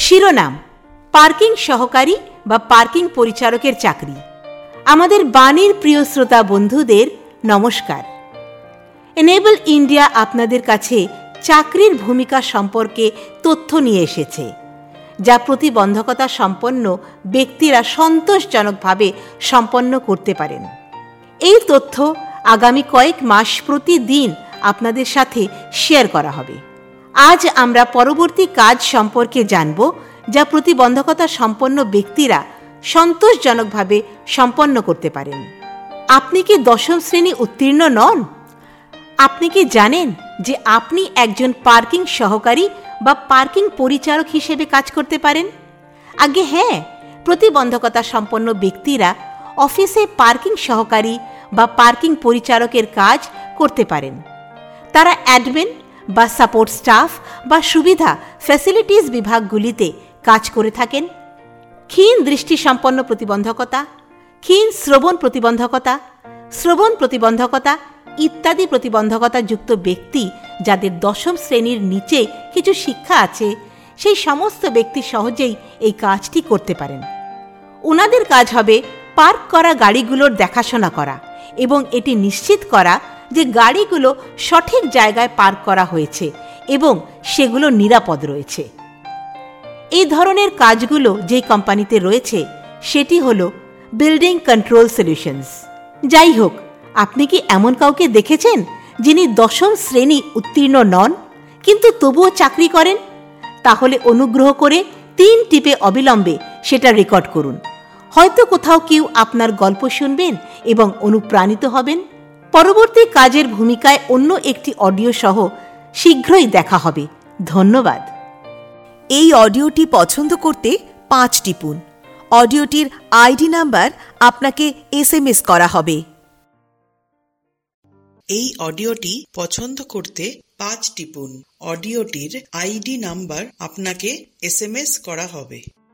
শিরোনাম: পার্কিং সহকারী বা পার্কিং পরিচারকের চাকরি। আমাদের বাণীর প্রিয় শ্রোতা বন্ধুদের নমস্কার। এনেবল ইন্ডিয়া আপনাদের কাছে চাকরির ভূমিকা সম্পর্কে তথ্য নিয়ে এসেছে, যা প্রতিবন্ধকতা সম্পন্ন ব্যক্তিরা সন্তোষজনকভাবে সম্পন্ন করতে পারেন। এই তথ্য আগামী কয়েক মাস প্রতিদিন আপনাদের সাথে শেয়ার করা হবে। আজ আমরা পরবর্তী কাজ সম্পর্কে জানব, যা প্রতিবন্ধকতা সম্পন্ন ব্যক্তিরা সন্তোষজনকভাবে সম্পন্ন করতে পারেন। আপনি কি 10ম শ্রেণী উত্তীর্ণ নন? আপনি কি জানেন যে আপনি একজন পার্কিং সহকারী বা পার্কিং পরিচারক হিসেবে কাজ করতে পারেন? আগে হ্যাঁ, প্রতিবন্ধকতা সম্পন্ন ব্যক্তিরা অফিসে পার্কিং সহকারী বা পার্কিং পরিচারকের কাজ করতে পারেন। তারা অ্যাডমিন বা সাপোর্ট স্টাফ বা সুবিধা ফ্যাসিলিটিস বিভাগগুলিতে কাজ করে থাকেন। ক্ষীণ দৃষ্টিসম্পন্ন প্রতিবন্ধকতা, ক্ষীণ শ্রবণ প্রতিবন্ধকতা, শ্রবণ প্রতিবন্ধকতা ইত্যাদি প্রতিবন্ধকতাযুক্ত ব্যক্তি যাদের 10ম শ্রেণীর নিচে কিছু শিক্ষা আছে, সেই সমস্ত ব্যক্তি সহজেই এই কাজটি করতে পারেন। ওনাদের কাজ হবে পার্ক করা গাড়িগুলোর দেখাশোনা করা এবং এটি নিশ্চিত করা যে গাড়িগুলো সঠিক জায়গায় পার্ক করা হয়েছে এবং সেগুলো নিরাপদ রয়েছে। এই ধরনের কাজগুলো যেই কোম্পানিতে রয়েছে সেটি হলো বিল্ডিং কন্ট্রোল সলিউশনস। যাই হোক, আপনি কি এমন কাউকে দেখেছেন যিনি 10ম শ্রেণী উত্তীর্ণ নন কিন্তু তবুও চাকরি করেন? তাহলে অনুগ্রহ করে 3 টিপে অবিলম্বে সেটা রেকর্ড করুন। হয়তো কোথাও কেউ আপনার গল্প শুনবেন এবং অনুপ্রাণিত হবেন। পরবর্তী কাজের ভূমিকায় অন্য একটি অডিও সহ শীঘ্রই দেখা হবে। ধন্যবাদ। এই অডিওটি পছন্দ করতে 5 টিপুন। অডিওটির আইডি নাম্বার আপনাকে SMS করা হবে। এই অডিওটি পছন্দ করতে 5 টিপুন। অডিওটির আইডি নাম্বার আপনাকে SMS করা হবে।